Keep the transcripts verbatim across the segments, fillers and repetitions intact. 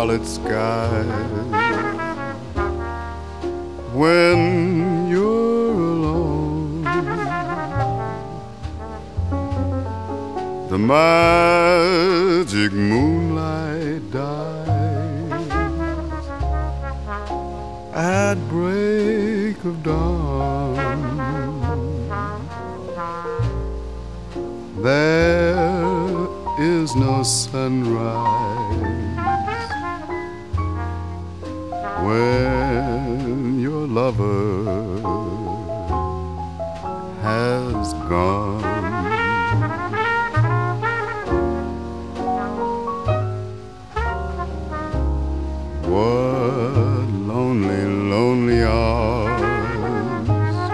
starlit sky. When you're alone, the magic moonlight dies at break of dawn. There is no sunrise when your lover has gone. What lonely, lonely hours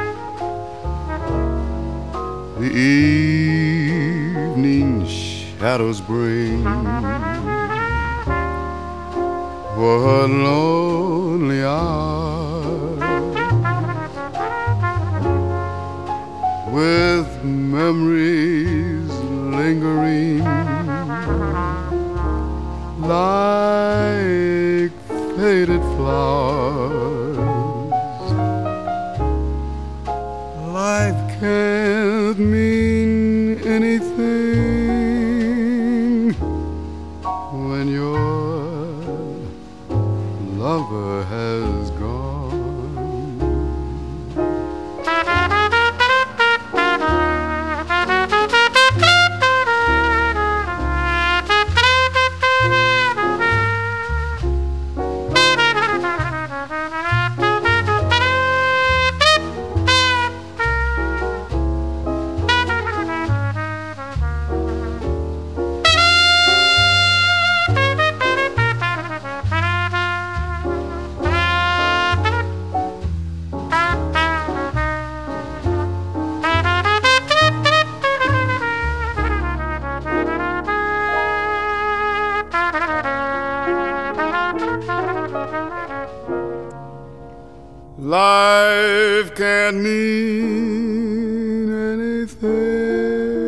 the evening shadows bring. What lonely hours with memories lingering like faded flowers. Life can't mean anything when your lover has gone. Life can't mean anything